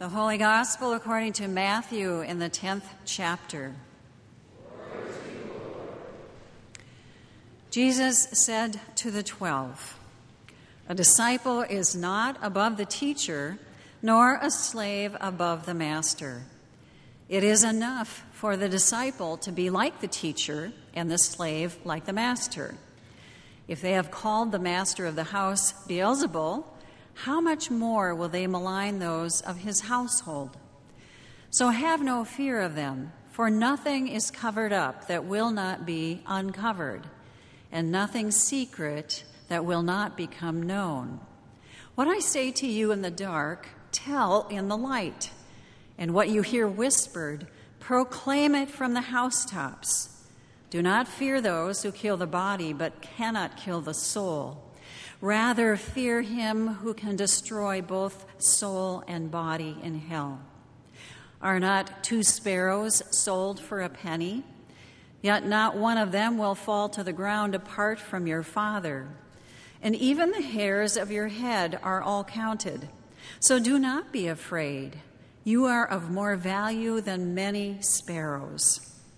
The Holy Gospel according to Matthew in the 10th chapter. Jesus said to the 12, "A disciple is not above the teacher, nor a slave above the master. It is enough for the disciple to be like the teacher and the slave like the master. If they have called the master of the house Beelzebul, how much more will they malign those of his household? So have no fear of them, for nothing is covered up that will not be uncovered, and nothing secret that will not become known. What I say to you in the dark, tell in the light, and what you hear whispered, proclaim it from the housetops. Do not fear those who kill the body but cannot kill the soul. Rather, fear him who can destroy both soul and body in hell. Are not 2 sparrows sold for a penny? Yet not one of them will fall to the ground apart from your Father. And even the hairs of your head are all counted. So do not be afraid. You are of more value than many sparrows.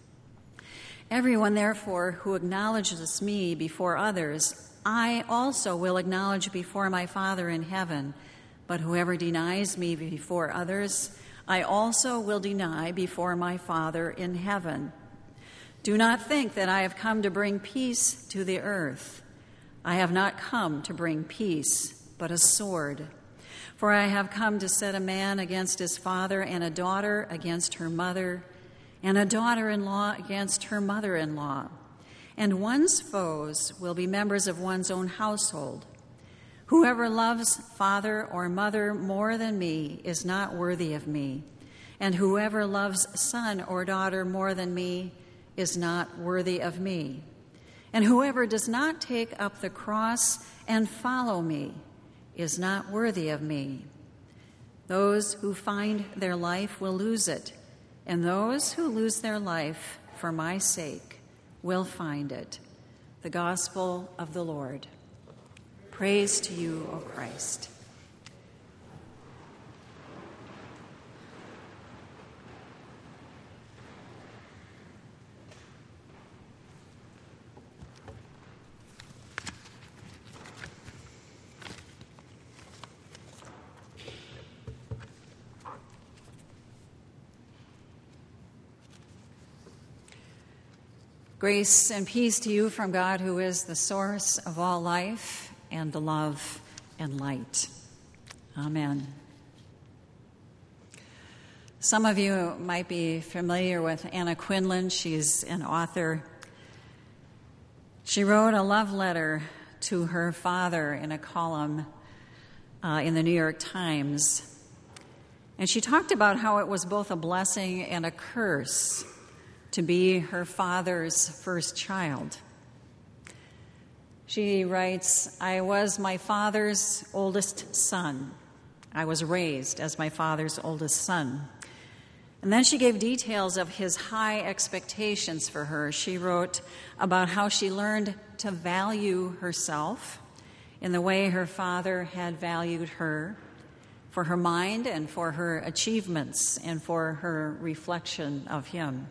Everyone, therefore, who acknowledges me before others, I also will acknowledge before my Father in heaven. But whoever denies me before others, I also will deny before my Father in heaven. Do not think that I have come to bring peace to the earth. I have not come to bring peace, but a sword. For I have come to set a man against his father, and a daughter against her mother, and a daughter-in-law against her mother-in-law. And one's foes will be members of one's own household. Whoever loves father or mother more than me is not worthy of me, and whoever loves son or daughter more than me is not worthy of me. And whoever does not take up the cross and follow me is not worthy of me. Those who find their life will lose it, and those who lose their life for my sake will find it." The Gospel of the Lord. Praise to you, O Christ. Grace and peace to you from God, who is the source of all life and the love and light. Amen. Some of you might be familiar with Anna Quindlen. She's an author. She wrote a love letter to her father in a column in the New York Times. And she talked about how it was both a blessing and a curse to be her father's first child. She writes, "I was my father's oldest son. I was raised as my father's oldest son." And then she gave details of his high expectations for her. She wrote about how she learned to value herself in the way her father had valued her, for her mind and for her achievements and for her reflection of him.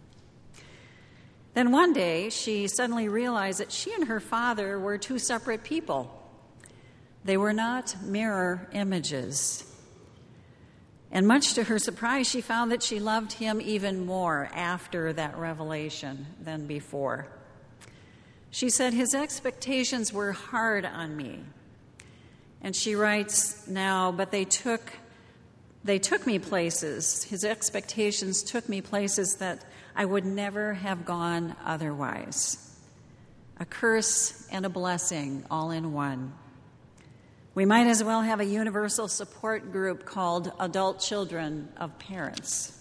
Then one day, she suddenly realized that she and her father were 2 separate people. They were not mirror images. And much to her surprise, she found that she loved him even more after that revelation than before. She said, "His expectations were hard on me." And she writes now, "But they took me places. His expectations took me places that I would never have gone otherwise." A curse and a blessing all in one. We might as well have a universal support group called Adult Children of Parents.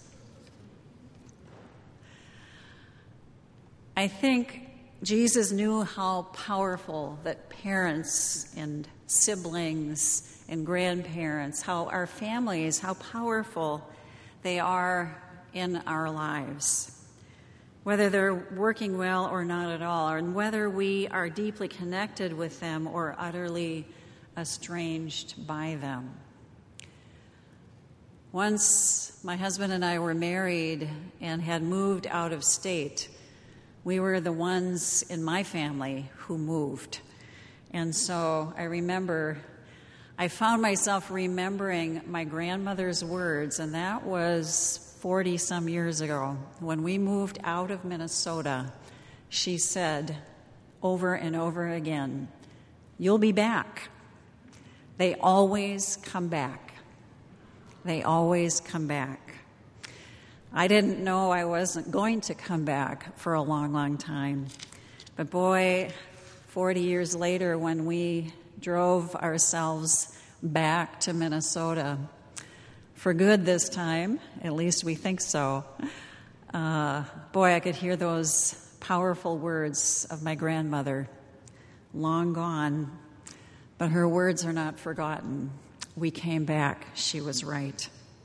I think Jesus knew how powerful that parents and siblings and grandparents, how our families, how powerful they are in our lives. Whether they're working well or not at all, and whether we are deeply connected with them or utterly estranged by them. Once my husband and I were married and had moved out of state. We were the ones in my family who moved. And so I remember, I found myself remembering my grandmother's words, and that was 40-some years ago. When we moved out of Minnesota, she said over and over again, "You'll be back. They always come back. They always come back." I didn't know I wasn't going to come back for a long, long time. But boy, 40 years later, when we drove ourselves back to Minnesota, for good this time, at least we think so, boy, I could hear those powerful words of my grandmother, long gone, but her words are not forgotten. We came back. She was right.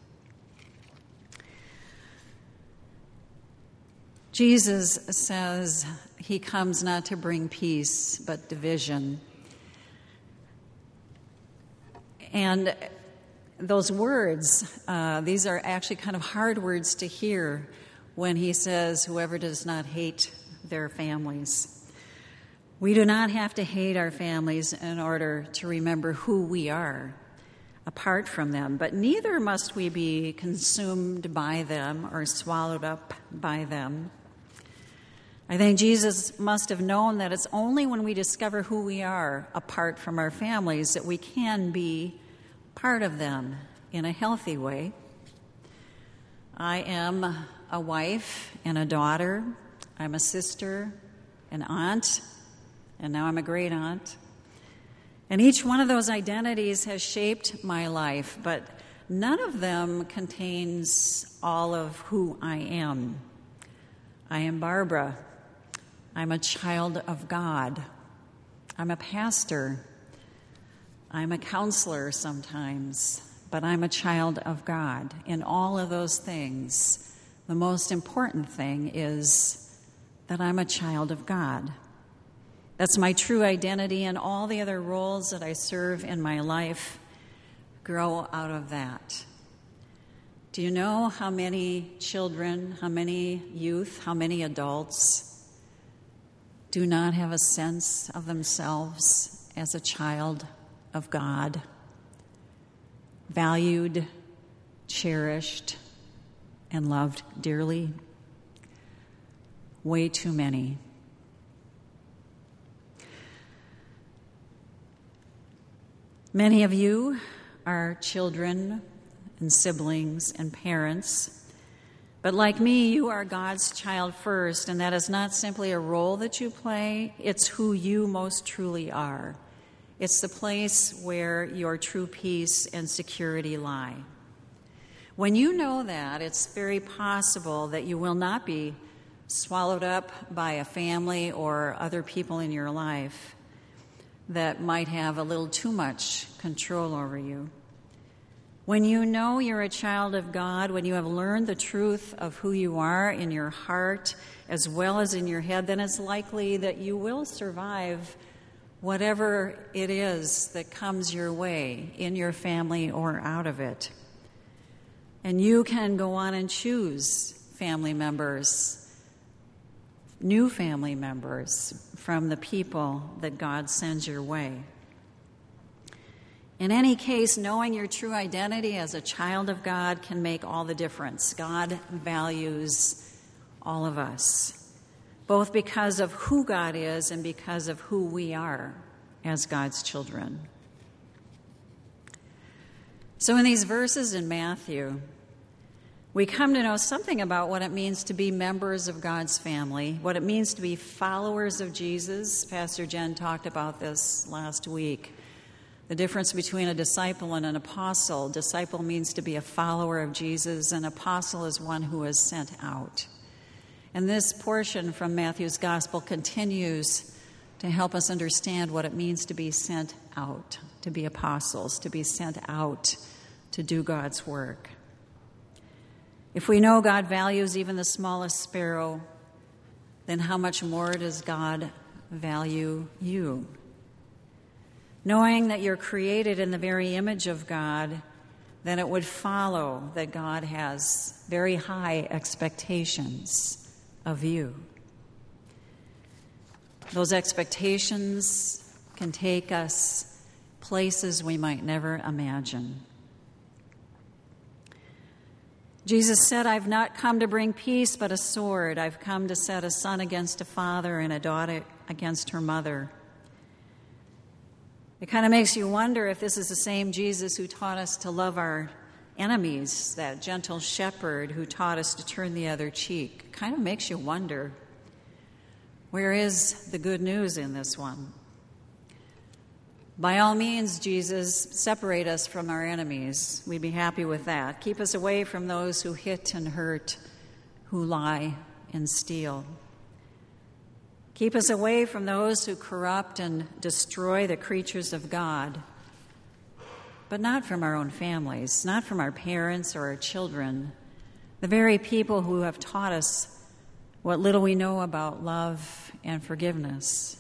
Jesus says he comes not to bring peace, but division. And those words, these are actually kind of hard words to hear when he says, whoever does not hate their families. We do not have to hate our families in order to remember who we are apart from them, but neither must we be consumed by them or swallowed up by them. I think Jesus must have known that it's only when we discover who we are apart from our families that we can be part of them in a healthy way. I am a wife and a daughter. I'm a sister, an aunt, and now I'm a great aunt. And each one of those identities has shaped my life, but none of them contains all of who I am. I am Barbara. I'm a child of God. I'm a pastor. I'm a counselor sometimes, but I'm a child of God. In all of those things, the most important thing is that I'm a child of God. That's my true identity, and all the other roles that I serve in my life grow out of that. Do you know how many children, how many youth, how many adults do not have a sense of themselves as a child of God, valued, cherished, and loved dearly? Way too many. Many of you are children and siblings and parents. But like me, you are God's child first, and that is not simply a role that you play, it's who you most truly are. It's the place where your true peace and security lie. When you know that, it's very possible that you will not be swallowed up by a family or other people in your life that might have a little too much control over you. When you know you're a child of God, when you have learned the truth of who you are in your heart as well as in your head, then it's likely that you will survive whatever it is that comes your way in your family or out of it. And you can go on and choose family members, new family members from the people that God sends your way. In any case, knowing your true identity as a child of God can make all the difference. God values all of us, both because of who God is and because of who we are as God's children. So in these verses in Matthew, we come to know something about what it means to be members of God's family, what it means to be followers of Jesus. Pastor Jen talked about this last week. The difference between a disciple and an apostle. Disciple means to be a follower of Jesus. An apostle is one who is sent out. And this portion from Matthew's gospel continues to help us understand what it means to be sent out, to be apostles, to be sent out to do God's work. If we know God values even the smallest sparrow, then how much more does God value you? Knowing that you're created in the very image of God, then it would follow that God has very high expectations of you. Those expectations can take us places we might never imagine. Jesus said, "I've not come to bring peace, but a sword. I've come to set a son against a father and a daughter against her mother." It kind of makes you wonder if this is the same Jesus who taught us to love our enemies, that gentle shepherd who taught us to turn the other cheek. It kind of makes you wonder, where is the good news in this one? By all means, Jesus, separate us from our enemies. We'd be happy with that. Keep us away from those who hit and hurt, who lie and steal. Keep us away from those who corrupt and destroy the creatures of God, but not from our own families, not from our parents or our children, the very people who have taught us what little we know about love and forgiveness.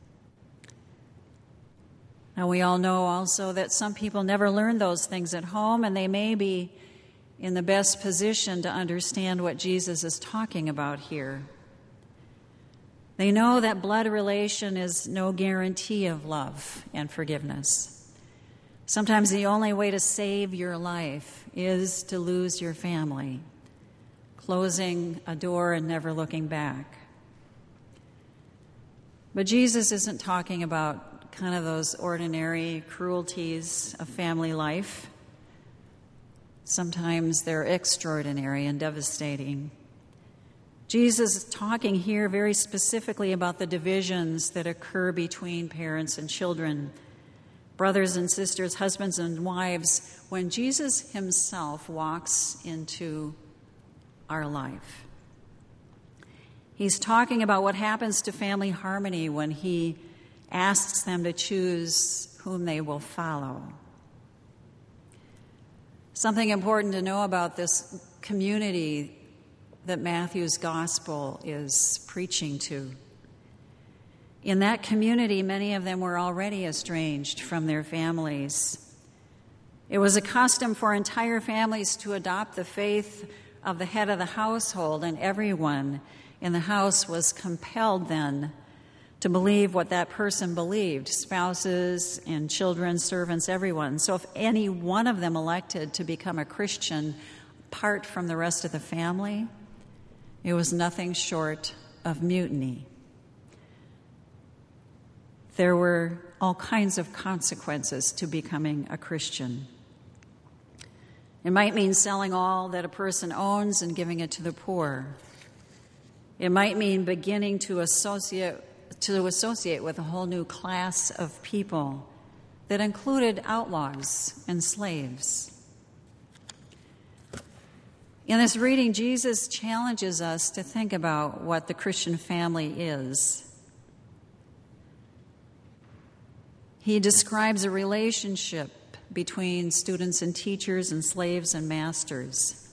Now, we all know also that some people never learn those things at home, and they may be in the best position to understand what Jesus is talking about here. They know that blood relation is no guarantee of love and forgiveness. Sometimes the only way to save your life is to lose your family, closing a door and never looking back. But Jesus isn't talking about kind of those ordinary cruelties of family life. Sometimes they're extraordinary and devastating. Jesus is talking here very specifically about the divisions that occur between parents and children, brothers and sisters, husbands and wives, when Jesus himself walks into our life. He's talking about what happens to family harmony when he asks them to choose whom they will follow. Something important to know about this community that Matthew's gospel is preaching to. In that community, many of them were already estranged from their families. It was a custom for entire families to adopt the faith of the head of the household, and everyone in the house was compelled then to believe what that person believed, spouses and children, servants, everyone. So if any one of them elected to become a Christian apart from the rest of the family, it was nothing short of mutiny. There were all kinds of consequences to becoming a Christian. It might mean selling all that a person owns and giving it to the poor. It might mean beginning to associate with a whole new class of people that included outlaws and slaves. In this reading, Jesus challenges us to think about what the Christian family is. He describes a relationship between students and teachers and slaves and masters.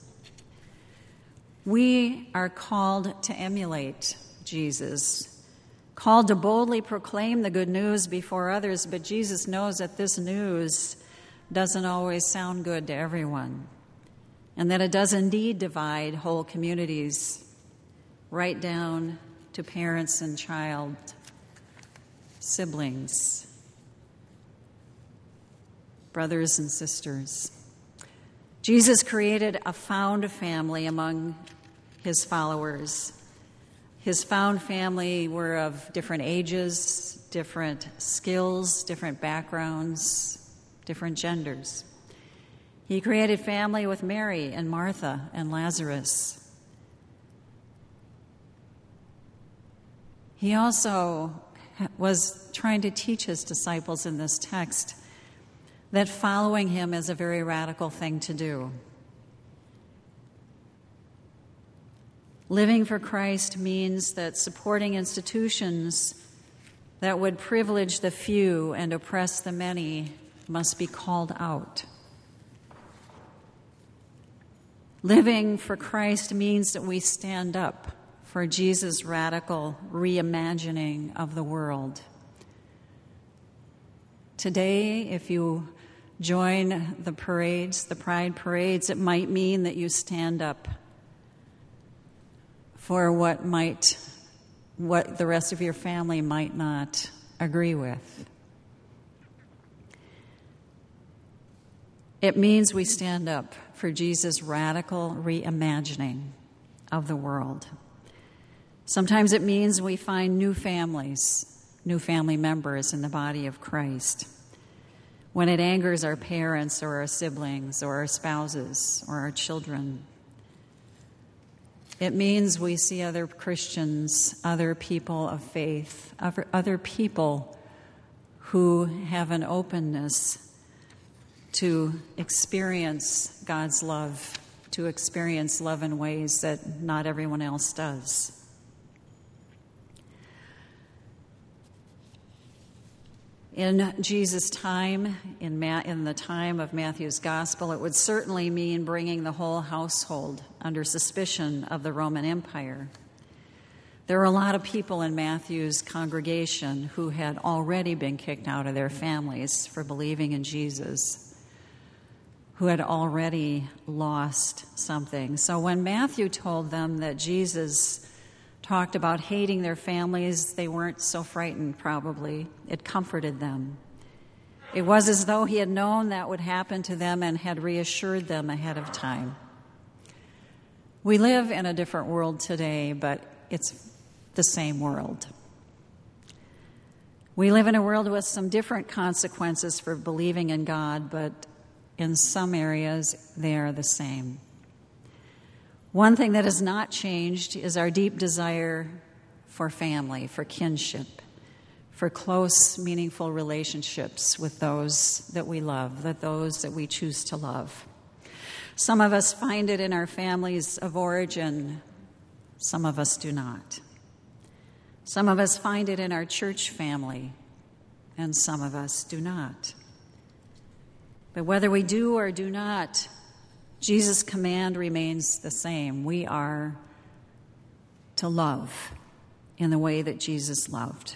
We are called to emulate Jesus, called to boldly proclaim the good news before others, but Jesus knows that this news doesn't always sound good to everyone, and that it does indeed divide whole communities, right down to parents and child, siblings, brothers and sisters. Jesus created a found family among his followers. His found family were of different ages, different skills, different backgrounds, different genders. He created family with Mary and Martha and Lazarus. He also was trying to teach his disciples in this text that following him is a very radical thing to do. Living for Christ means that supporting institutions that would privilege the few and oppress the many must be called out. Living for Christ means that we stand up for Jesus' radical reimagining of the world. Today, if you join the parades, the pride parades. It might mean that you stand up for what the rest of your family might not agree with. It means we stand up for Jesus' radical reimagining of the world. Sometimes it means we find new families, new family members in the body of Christ. When it angers our parents or our siblings or our spouses or our children, it means we see other Christians, other people of faith, other people who have an openness to experience God's love, to experience love in ways that not everyone else does. In Jesus' time, in the time of Matthew's gospel, it would certainly mean bringing the whole household under suspicion of the Roman Empire. There were a lot of people in Matthew's congregation who had already been kicked out of their families for believing in Jesus, who had already lost something. So when Matthew told them that Jesus talked about hating their families, they weren't so frightened, probably. It comforted them. It was as though he had known that would happen to them and had reassured them ahead of time. We live in a different world today, but it's the same world. We live in a world with some different consequences for believing in God, but in some areas they are the same. One thing that has not changed is our deep desire for family, for kinship, for close, meaningful relationships with those that we love, those that we choose to love. Some of us find it in our families of origin. Some of us do not. Some of us find it in our church family, and some of us do not. But whether we do or do not, Jesus' command remains the same. We are to love in the way that Jesus loved.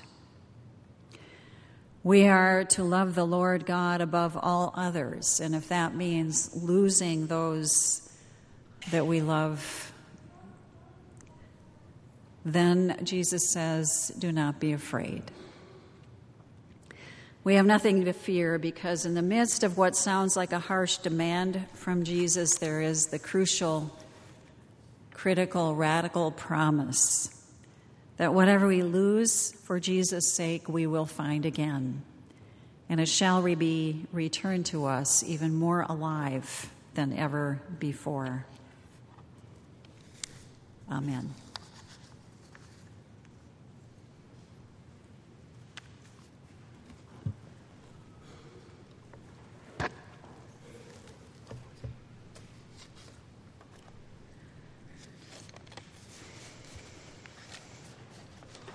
We are to love the Lord God above all others, and if that means losing those that we love, then Jesus says, do not be afraid. We have nothing to fear because in the midst of what sounds like a harsh demand from Jesus, there is the crucial, critical, radical promise that whatever we lose for Jesus' sake, we will find again. And it shall be returned to us even more alive than ever before. Amen.